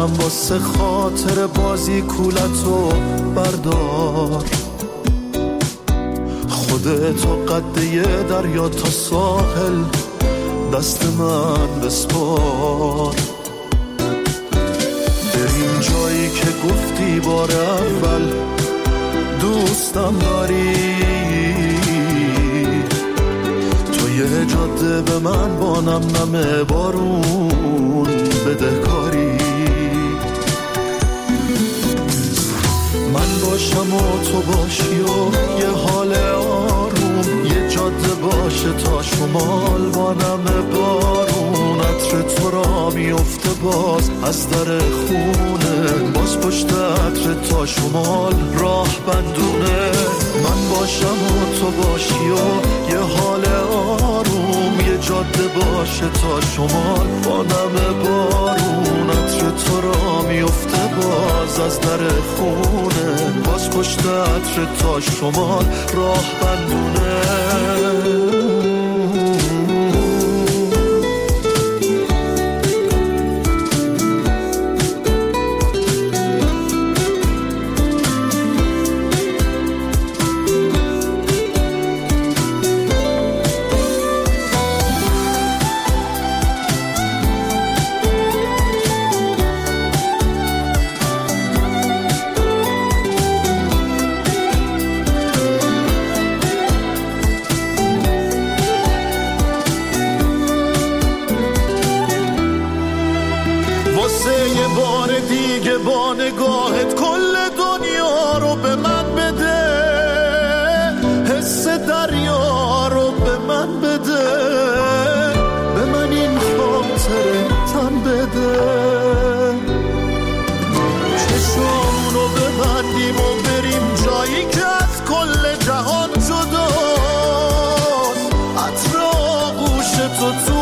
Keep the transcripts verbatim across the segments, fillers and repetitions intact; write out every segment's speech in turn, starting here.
باشم واسه خاطر بازی کولتو بردار، خودتو قد یه دریا تا ساحل دست من بسپار. بریم جایی که گفتی بار اول دوستم داری، تو یه جاده به من با نم نم بارون بدهکاری. من باشم و تو باشی و یه حال آروم، یه جاده باشه تا شمال با نم بارون. عطر تو را میفته باز از در خونه، باز پشت عطر تا شمال راه بندونه. من باشم و تو باشی و یه حال آروم، یه جاده باشه تا شمال با نم بارون. عطر تو را میفته باز از در خونه، باز پشت عطر تا شمال راه بندونه. نگاهت کل دنیا رو به من بده، حس دریا رو به من بده، به من این خاطره تن بده. چشمونو ببندیم و بریم جایی که از کل جهان جداست. عطر آغوش تو تو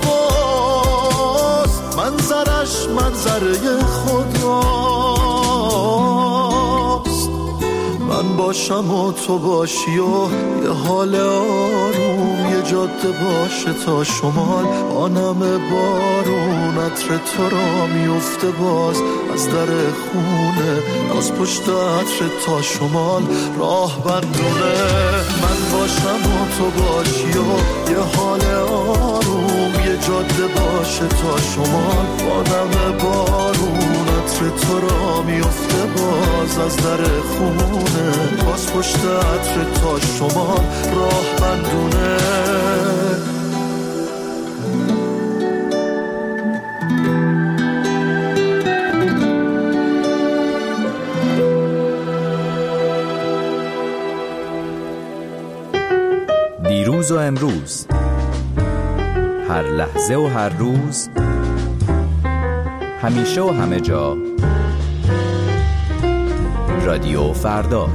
هواست، منظرش منظره خداست. من باشم و تو باشی و یه حال آروم، یه جاده باشه تا شمال با نم بارون. عطر تو را میفته باز از در خونه، باز پشت عطر تا شمال راه بندونه. من باشم و تو باشی و یه حال آروم، یه جاده باشه تا شمال با نم بارون. عطر تو را میفته باز از در خونه، باز پشت عطر تا شمال راه بندونه. دیروز و امروز، هر لحظه و هر روز، همیشه و همه جا، رادیو فردا.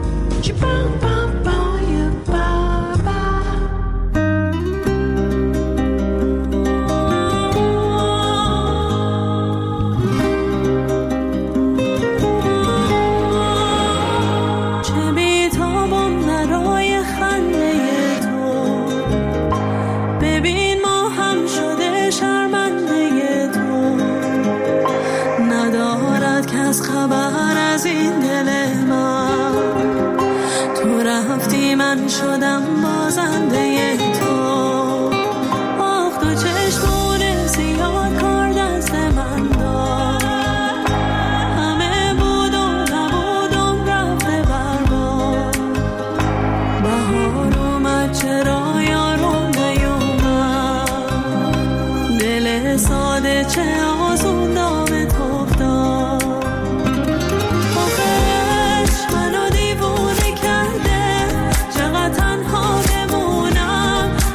من شدم بازنده تو، آخ تو چشمون زیاد کار دست من داد، همه بود و نبودم رفته برباد. بهار اومد چرا یارو نیومد، دل ساده چه آزون دام تو افتاد. تنها بمونم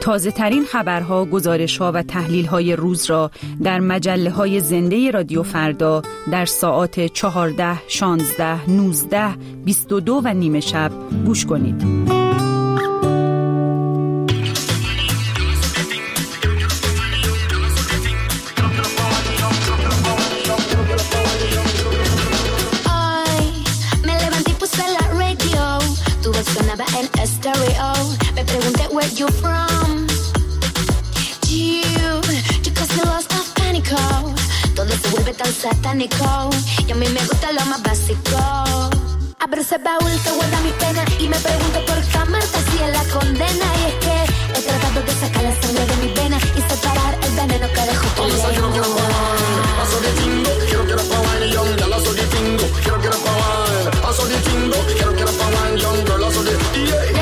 تازه ترین خبرها، گزارش‌ها و تحلیل‌های روز را در مجله‌های زنده رادیو فردا در ساعات چهارده، شانزده، نوزده، بیست و دو و نیمه شب گوش کنید. Sonaba en estéreo. Me pregunté where you from. You, you cause me lost of pánico. Todo se vuelve tan satánico. Y a mí me gusta lo más básico. Abro ese baúl que guarda mi pena y me pregunto por qué amarte si es la condena. Y es que he tratado de sacar la sangre de mi vena y separar el veneno que dejó tu lengua. Paso de tingo, quiero quiero pa' wine young girl, paso de tingo, quiero quiero pa' wine. Paso de tingo, quiero quiero pa' wine young girl, paso de yeah.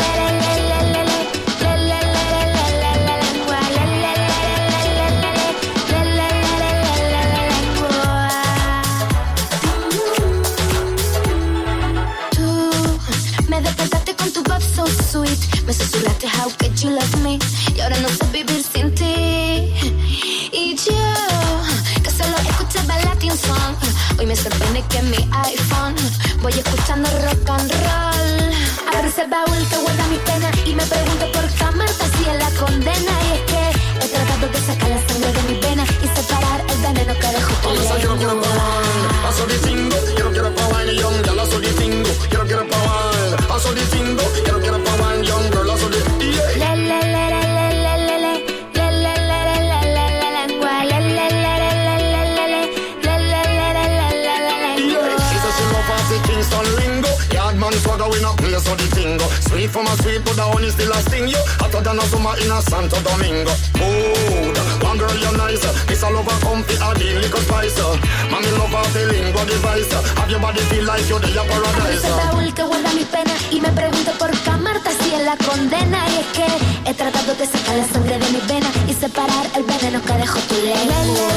Sweet. Me susurraste how could you love me y ahora no sé vivir sin ti. Y yo que solo escuchaba Latin song, hoy me sorprende que en mi iPhone voy escuchando rock and roll. Abro ese baúl que guarda mi pena y me pregunto por qué amarte si es la condena. Y es que he tratado de sacar la sangre de mi vena y separar el veneno que dejó tu lengua. Paso de tingo, quiero quiero pa' wine young girl, paso de tingo, quiero quiero pa' wine. Paso de tingo, quiero quiero pa' wine young girl, paso de yeah. La la la la la la la la la la la la la la lengua, la la la la la la la la la la la la la lengua. She said she love off the Kingston lingo, yard man swagger we not play so the tingo. Sweet from a sweet but the honey still a sting you, hotter than a summer in a Santo Domingo. Mood, one girl you're nice, this all over comfy a deal little spice. Mami love off the lingua device, have your body feel like you're the paradise. Ese baúl que guarda mi pena y me pregunto por qué amarte si es la condena. Y es que he tratado de sacar la sangre de mi vena y separar el veneno que dejó tu lengua.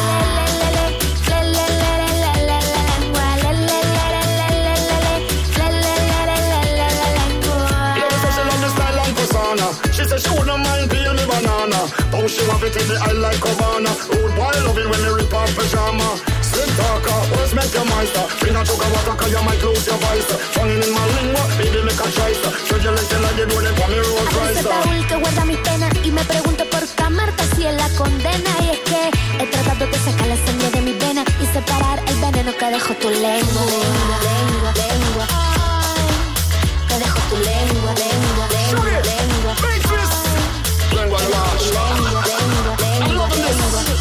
She said she wouldn't mind paying me banana. Though she want to take the eye like Havana. Old boy love it when me rip off pajama. Slim talker, what's make your master? Bring a choker water cause you might lose your voice. Funny in my lingua, baby make a choice. Should you listen like you do it for me roll price. Ese baúl que guarda mi pena y me pregunto por qué amarte si es la condena. Y es que he tratado de sacar la sangre de mi vena y separar el veneno que dejó tu lengua. Lengua, lengua, ay, que dejó tu lengua, lengua, lengua, lengua. Lengua, lengua, lengua, I'm loving this.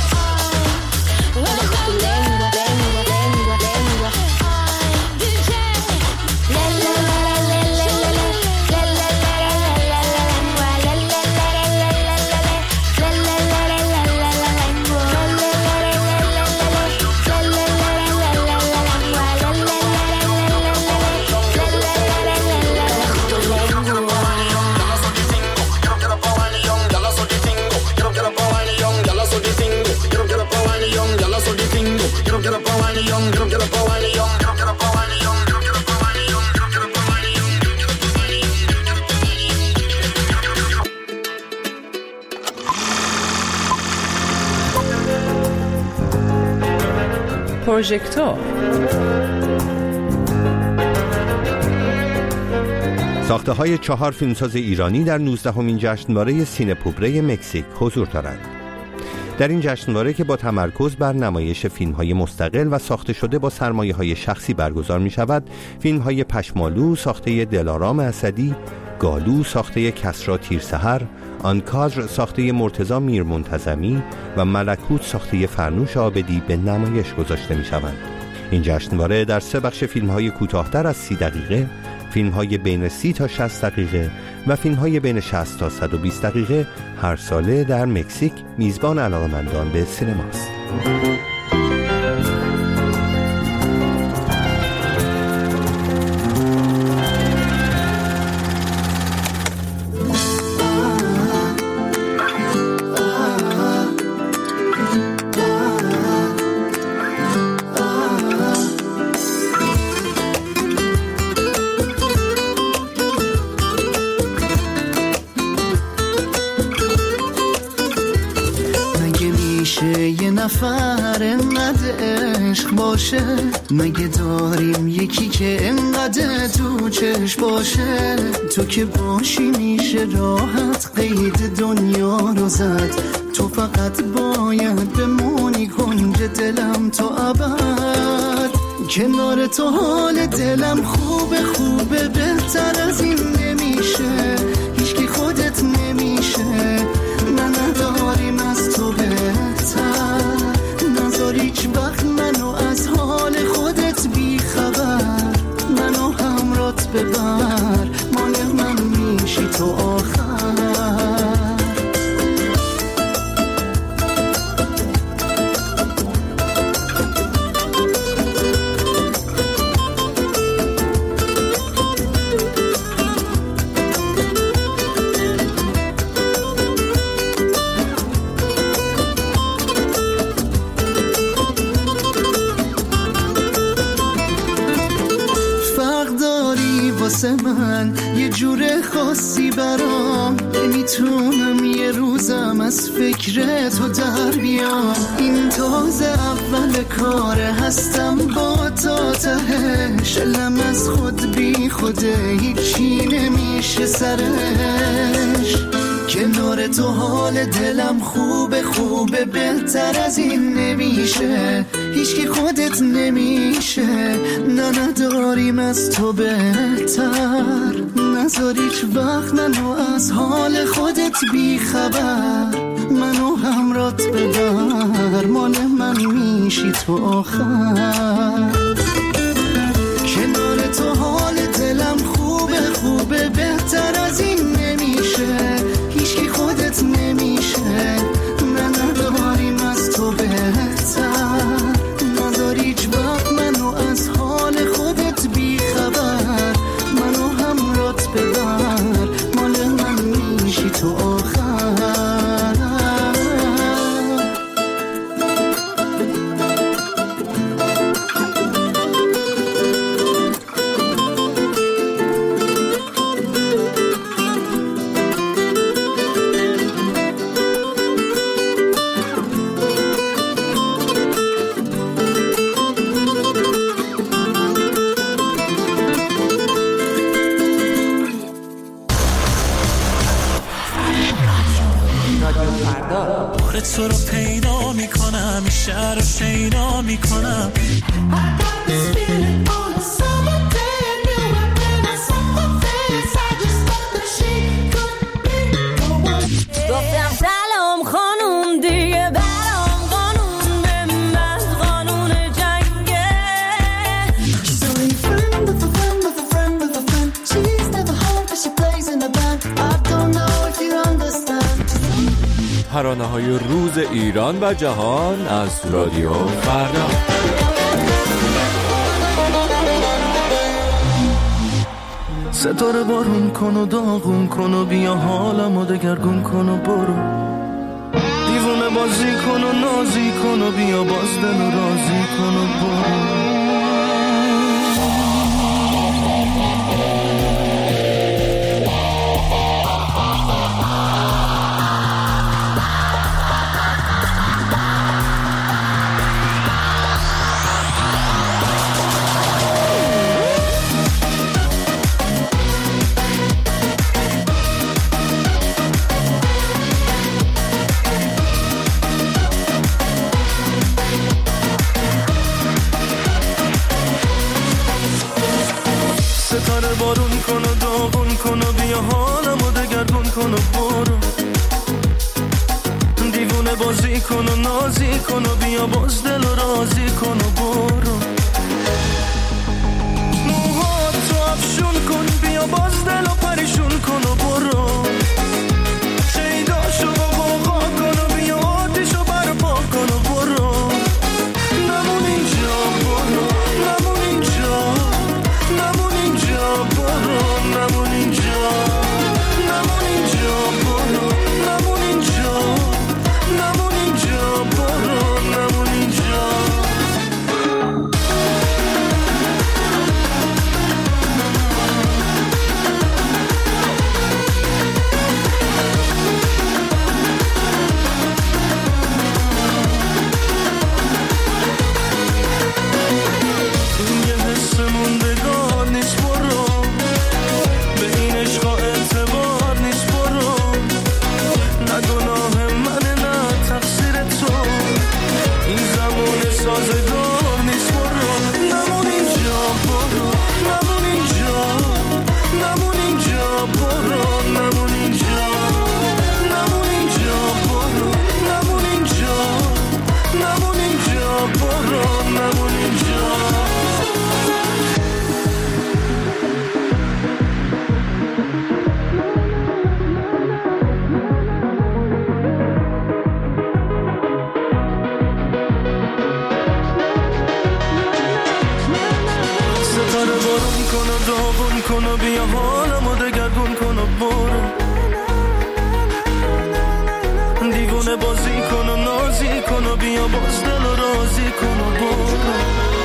Dejo tu lengua, lengua, lengua, lengua. D J. La la la la la la la la la la la la lengua, la la la la la la la la la la la la la lengua, la la la la la la la la la la la la lengua, la la la la la la la la la la la lengua. پروژکتور ساخته‌های چهار فیلمساز ایرانی در نوزدهمین جشنواره سینه‌پوبره مکزیک حضور دارند. در این جشنواره که با تمرکز بر نمایش فیلم‌های مستقل و ساخته شده با سرمایه‌های شخصی برگزار می‌شود، فیلم‌های پشمالو ساخته دلارام اسدی، گالو ساخته کسری تیرسحر، آنکادر ساخته مرتضی میرمنتظمی و ملکوت ساخته فرنوش عابدی به نمایش گذاشته می‌شوند. این جشنواره در سه بخش فیلم‌های کوتاه‌تر از سی دقیقه، فیلم‌های بین سی تا شصت دقیقه و فیلم‌های بین شصت تا صد و بیست دقیقه هر ساله در مکزیک میزبان علاقه‌مندان به سینماست. نفر انقدر عشق باشه؟ مگه داریم یکی که انقدر تو چشم باشه؟ تو که باشی میشه راحت قید دنیا رو زد. تو فقط باید بمونی کنج دلم تا ابد. کنار تو حال دلم خوبه خوبه، بهتر از این نمیشه. هیچکی خودت نمیشه، من نداریم از تو بهتر. نذار هیچ وقت منو از حال خودت بی خبر. منو همرات ببر، مال من میشی تو آخر. من یه جور خاصی برام، نمیتونم یه روزم از فکر تو در بیام. این تازه اول کاره، هستم با تا تهش. دلم از خود بی خوده، هیچی نمیشه سرش. کنار تو حال دلم خوبه خوبه، بهتر از این نمیشه. هیچکی خودت نمیشه، نه نداریم از تو بهتر. نذار هیچ وقت منو از حال خودت بی خبر. منو همرات ببر، مال من میشی تو آخر. کنار تو حال دلم خوبه خوبه، بهتر از این نمیشه. هیچکی خودت نمیشه، نه نداریم از تو بهتر. نذار هیچ وقت منو از حال خودت بی خبر. منو همرات ببر، مال من میشی تو آخر. تو رو پیدا میکنم، شهر رو شیدا میکنم. گفتم سلام خانوم، دیگه برام قانون به من قانون جنگه. She's only a friend of a friend of a friend of a friend. She's never home but she plays in a band. I don't know if you understand. ترانه‌های روز ایران و جهان از رادیو فردا. ستاره بارون کن و داغون کن و بیا حالمو دگرگون کن و برو. دیوونه بازی کن و نازی کن و بیا باز دلو رازی کن و برو. ستاره بارون کن و داغون کن و بیا حالمو دگرگون کن و برو. دیوونه بازی کن و نازی کن و بیا باز دل و رازی کن و برو. موهاتو افشون کن، بیا باز دل و پریشون کن و برو. شیداشو با غوغا کن و بیا آتیشو برپا کن و برو. نمون اینجا برو، نمون اینجا، نمون اینجا برو، نمون اینجا، نمون اینجا برو، نمون اینجا، نمون اینجا برو، نمون اینجا. داغون کن و بیا حالمو دگرگون کن و برو دیوونه بازی کن و نازی کن و بیا باز دل و رازی کن و برو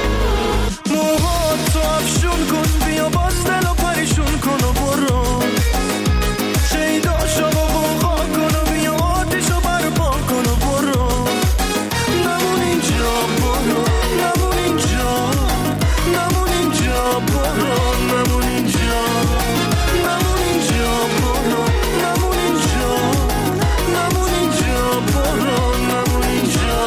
موهاتو افشون کن بیا باز دل و پریشون کن و برو شیداشو و بوقا کن و بیا آتیشو برپا کن و برو نمون اینجا برو نمون اینجا نمون اینجا برو نمون اینجا نمون اینجا برو نمون اینجا نمون اینجا برو نمون اینجا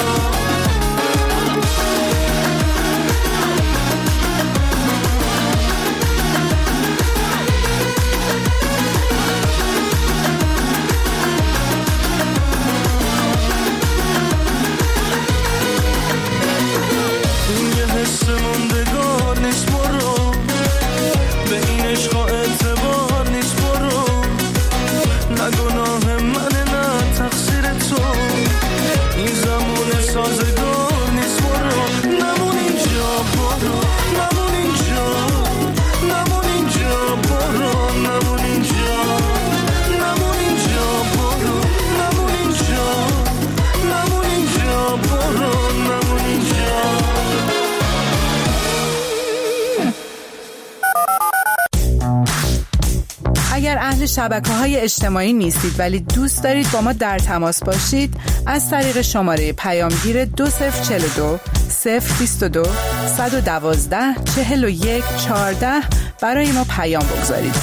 اگر اهل شبکه‌های اجتماعی نیستید ولی دوست دارید با ما در تماس باشید، از طریق شماره پیامگیر دو صفر چهل و دو صفر بیست و دو صد و دوازده چهل و یک چهارده برای ما پیام بگذارید.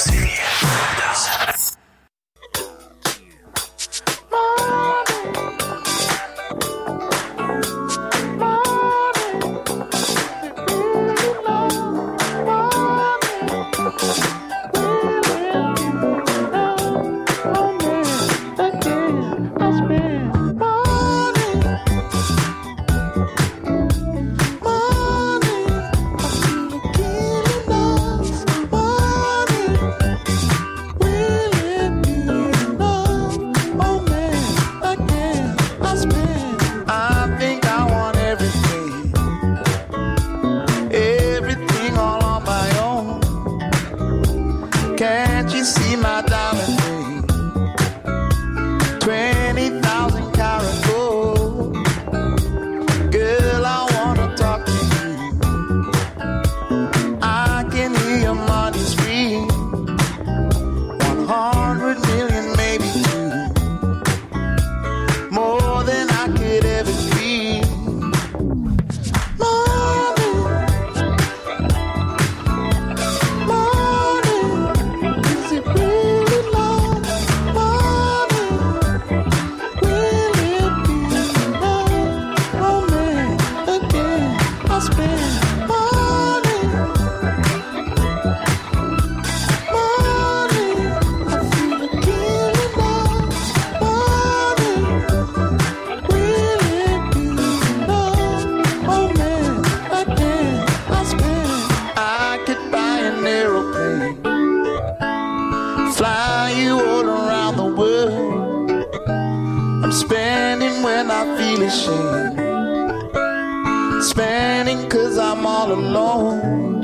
Spending 'cause I'm all alone.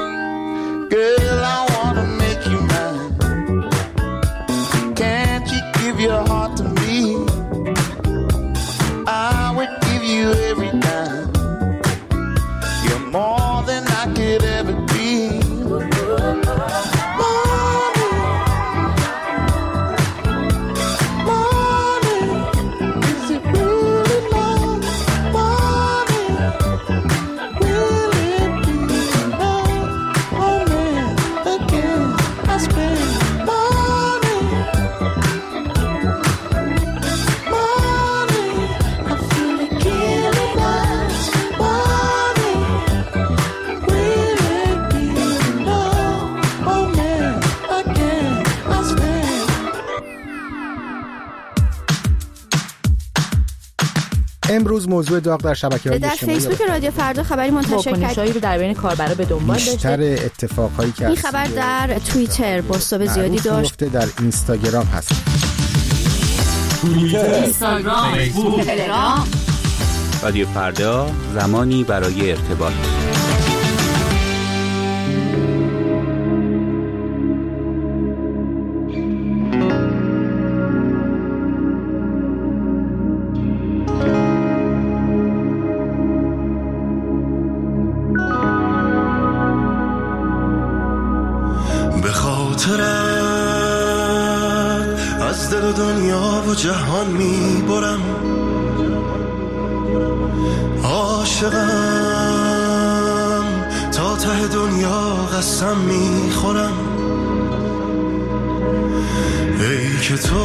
Girl, I wanna make you mine. Can't you give your heart to me? I would give you every time. You're more than I could ever be. امروز موضوع داغ در شبکه‌های اجتماعی در فیسبوک رادیو فردا خبری منتشر کرد رو در بین کاربرا به دنبال داشته. بیشتر اتفاقایی که این خبر در توییتر بازتاب زیادی داشت. در اینستاگرام هست. توییتر، اینستاگرام، فیسبوک، تلگرام. رادیو فردا، زمانی برای ارتباط. به خاطرت از دل و دنیا و جهان میبرم، عاشقم تا ته دنیا قسم میخورم. ای که تو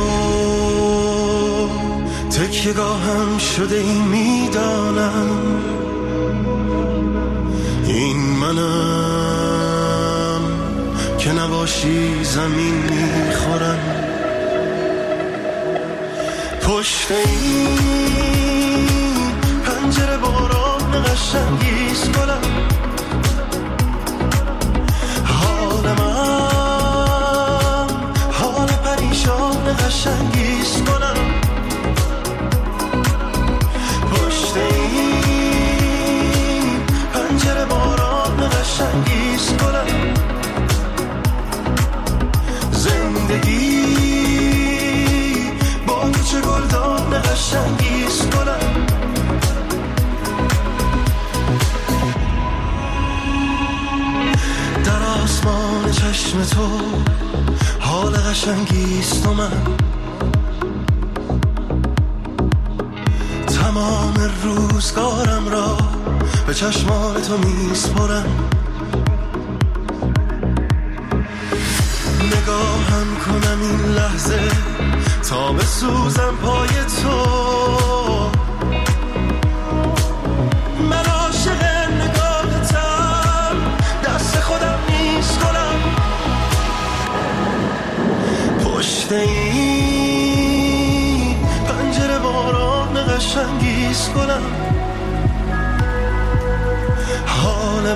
تکیه‌گاهم شده ای میدانم، این منم که نباشی زمین میخورم. پشت این پنجره باران قشنگیست گلم، حال من حال پریشان قشنگیست گلم. پشت این پنجره باران قشنگیست گلم، زندگی با تو چه گلدان قشنگیست گلم. در آسمان چشم تو حال قشنگیست و من تمام روزگارم را به چشمان تو میسپرم. نگاهم کنم این لحظه تا بسوزم پای تو، من عاشق نگاهتم، دست خودم نیست گلم. پشت این پنجره باران قشنگیست گلم، حال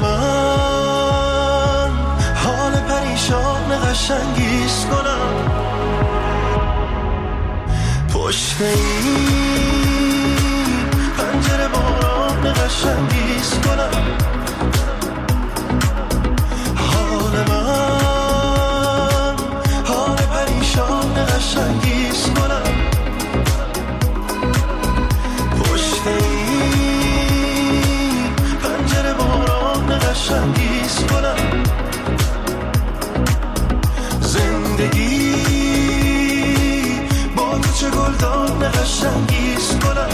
من حال پریشان قشنگیست گلم. پشت این پنجره باران قشنگیست گلم، حال من حال پریشان قشنگیست گلم. پشت این پنجره باران قشنگیست گلم، زندگی با تو چه گلدان قشنگیست گلم.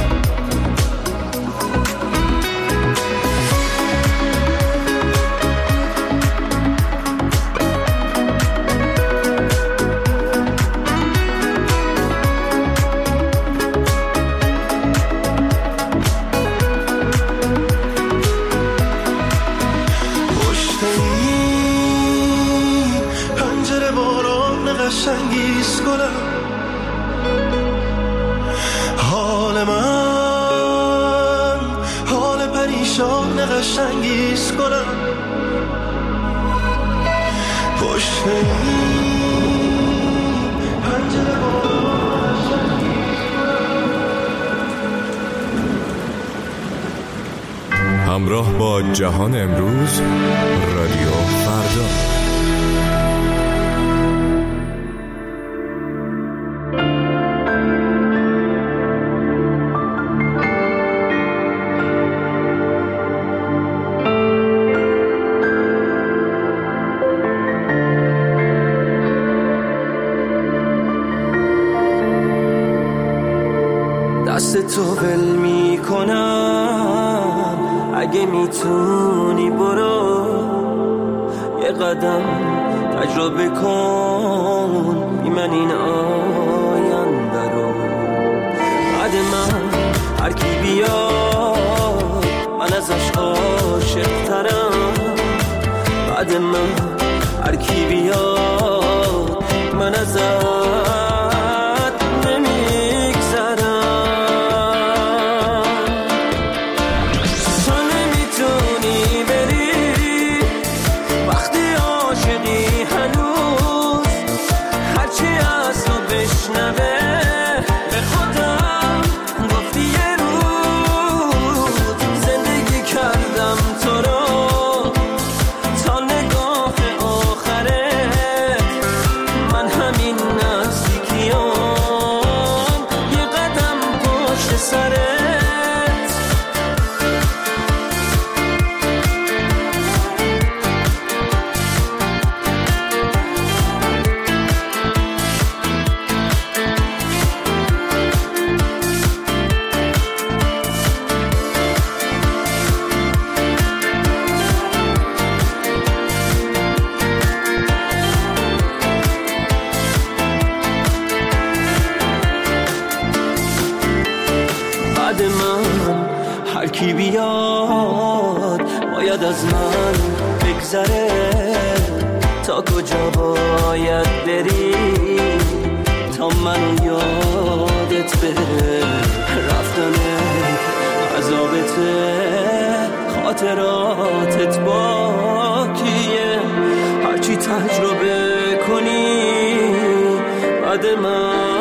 قشنگیست گلم، حال من حال پریشان قشنگیست گلم. پشت این پنجره باران قشنگیست گلم. همراه با جهان امروز، رادیو فردا. دست تو ول می کنم، اگه میتونی برو یه قدم تجربه کن بی من این آینده رو. بعد من هر کی بیاد من ازش عاشق ترم، بعد من هر کی بیاد من ازش همین نه میگذره تا کجا باید بری تا منو یادت بره رفتنه عذابته خاطراتت باکیه هرچی تجربه کنی بعد من